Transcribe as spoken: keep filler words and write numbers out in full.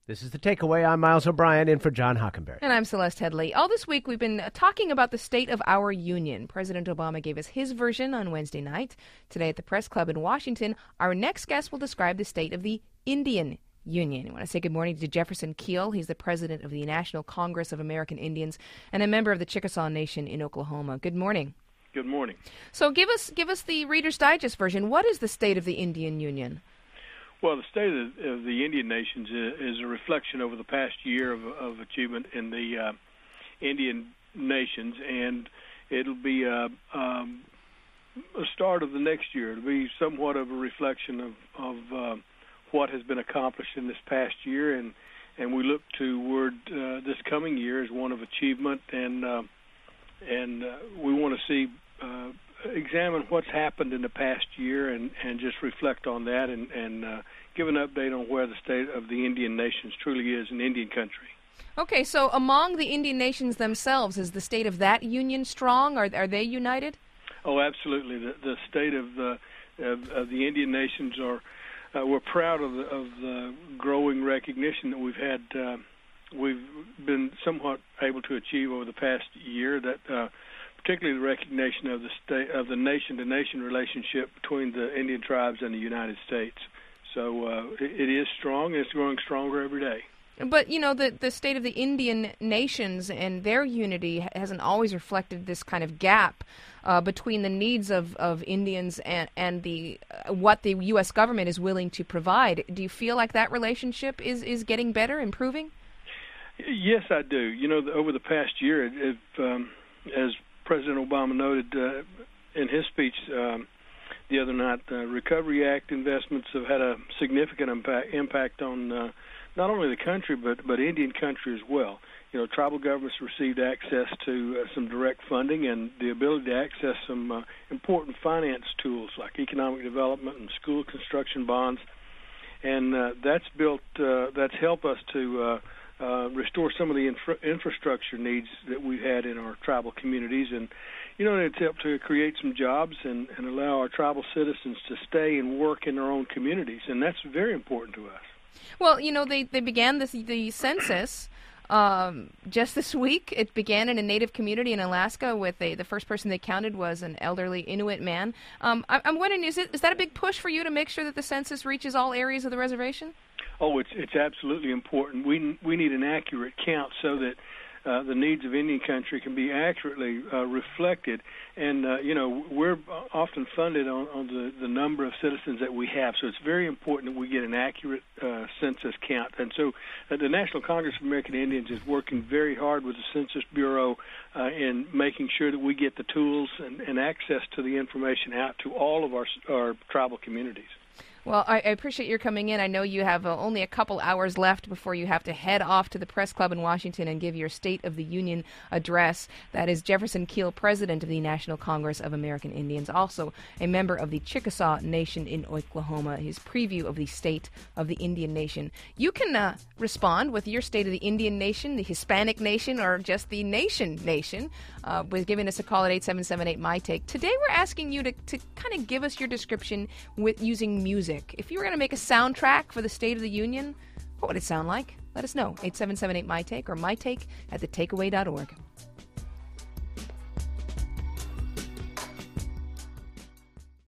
This is The Takeaway. I'm Miles O'Brien in for John Hockenberry. And I'm Celeste Headley. All this week we've been talking about the state of our union. President Obama gave us his version on Wednesday night. Today at the Press Club in Washington, our next guest will describe the state of the Indian Union. I want to say good morning to Jefferson Keel. He's the president of the National Congress of American Indians and a member of the Chickasaw Nation in Oklahoma. Good morning. Good morning. So give us give us the Reader's Digest version. What is the state of the Indian Union? Well, the state of, of the Indian nations is, is a reflection over the past year of, of achievement in the uh, Indian nations, and it'll be a, um, a start of the next year. It'll be somewhat of a reflection of, of uh, what has been accomplished in this past year, and, and we look toward uh, this coming year as one of achievement, and uh, and uh, we want to see uh, examine what's happened in the past year and, and just reflect on that and, and uh, give an update on where the state of the Indian nations truly is an Indian country. Okay, so among the Indian nations themselves, is the state of that union strong? Are, are they united? Oh, absolutely. The, the state of the of, of the Indian nations are, uh, we're proud of the, of the growing recognition that we've had, uh, we've been somewhat able to achieve over the past year, that uh, particularly the recognition of the state of the nation-to-nation relationship between the Indian tribes and the United States. So uh, it, it is strong, and it's growing stronger every day. But, you know, the, the state of the Indian nations and their unity hasn't always reflected this kind of gap uh, between the needs of, of Indians and, and the uh, what the U S government is willing to provide. Do you feel like that relationship is, is getting better, improving? Yes, I do. You know, over the past year, it, um, as President Obama noted uh, in his speech um, the other night, the Recovery Act investments have had a significant impact, impact on uh, not only the country but, but Indian country as well. You know, tribal governments received access to uh, some direct funding and the ability to access some uh, important finance tools like economic development and school construction bonds, and uh, that's built uh, that's helped us to uh, Uh, restore some of the infra- infrastructure needs that we've had in our tribal communities. And, you know, it's helped to create some jobs and, and allow our tribal citizens to stay and work in their own communities. And that's very important to us. Well, you know, they, they began this, the census um, just this week. It began in a native community in Alaska with a, the first person they counted was an elderly Inuit man. Um, I, I'm wondering, is, it, is that a big push for you to make sure that the census reaches all areas of the reservation? Oh, it's it's absolutely important. We we need an accurate count so that uh, the needs of Indian country can be accurately uh, reflected. And uh, you know, we're often funded on, on the, the number of citizens that we have, so it's very important that we get an accurate uh, census count. And so, uh, the National Congress of American Indians is working very hard with the Census Bureau uh, in making sure that we get the tools and, and access to the information out to all of our our tribal communities. Well, I, I appreciate your coming in. I know you have uh, only a couple hours left before you have to head off to the Press Club in Washington and give your State of the Union address. That is Jefferson Keel, president of the National Congress of American Indians, also a member of the Chickasaw Nation in Oklahoma, his preview of the State of the Indian Nation. You can uh, respond with your State of the Indian Nation, the Hispanic Nation, or just the Nation Nation, uh, with giving us a call at eight seven seven eight, M Y Take. Today we're asking you to, to kind of give us your description with using music. If you were going to make a soundtrack for the State of the Union, what would it sound like? Let us know. eight seven seven eight, M Y Take or my take at the takeaway dot org.